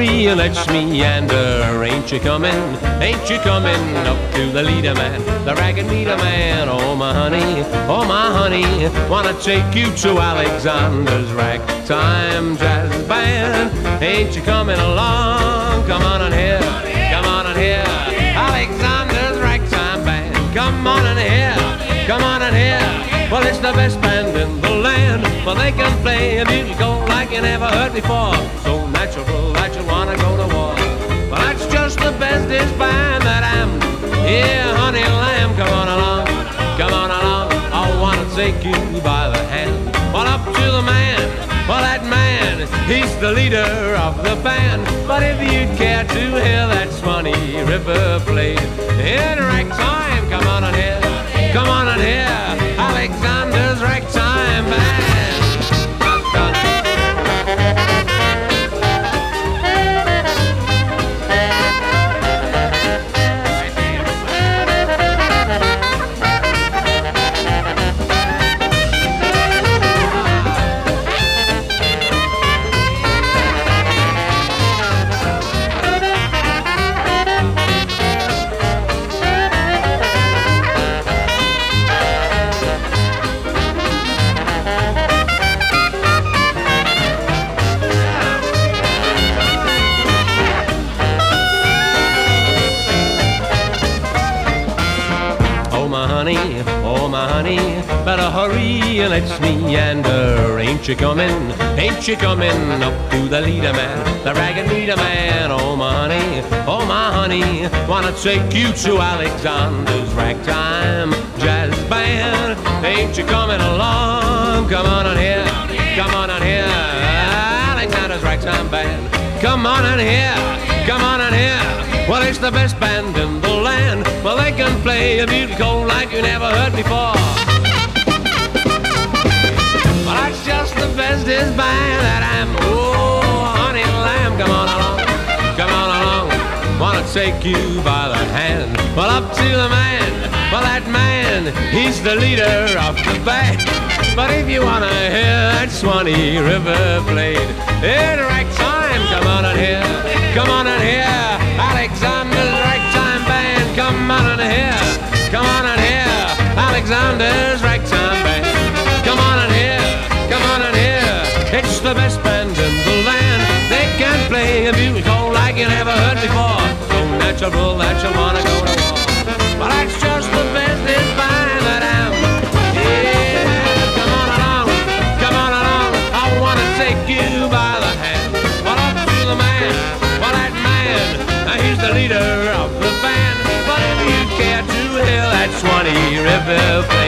hurry, let's meander. Ain't you coming? Ain't you coming up to the leader man, the ragged meter man? Oh my honey, wanna take you to Alexander's ragtime jazz band. Ain't you coming along? Come on in here, come on in here. Alexander's ragtime band. Come on in here, come on in here. Well, it's the best band in the land. Well, they can play a musical like you never heard before. So natural that you wanna go to war. Well, that's just the bestest band that I'm. Yeah, honey lamb, come on along, come on along. I wanna take you by the hand. Well, up to the man. Well, that man, he's the leader of the band. But if you'd care to hear that Swanee River played in ragtime, come on in here, come on in here. Alexander's ragtime band. Oh my honey, better hurry and let's meander. Ain't you coming up to the leader man, the ragged meter man? Oh my honey, wanna take you to Alexander's ragtime jazz band. Ain't you coming along? Come on in here, come on in here. Alexander's ragtime band. Come on in here, come on in here. Well, it's the best band in the land. Well, they can play a musical like you never heard before. Well, that's just the bestest band that I'm. Oh, honey lamb, come on along, come on along. Wanna take you by the hand. Well, up to the man. Well, that man, he's the leader of the band. But if you wanna hear that Swanee River played in ragtime, come on in here, come on in here. Alexander's ragtime band, come on in here, come on in here. Alexander's ragtime band, come on in here, come on in here. It's the best band in the land. They can play a musical like you never heard before. So natural that you wanna go to war. Well, that's just the bestest band that I'm. Yeah, come on along, come on along. I wanna take you by the hand. Well, up to the man, well, that man, he's the leader of the band. But if you care to hear that Swanee River play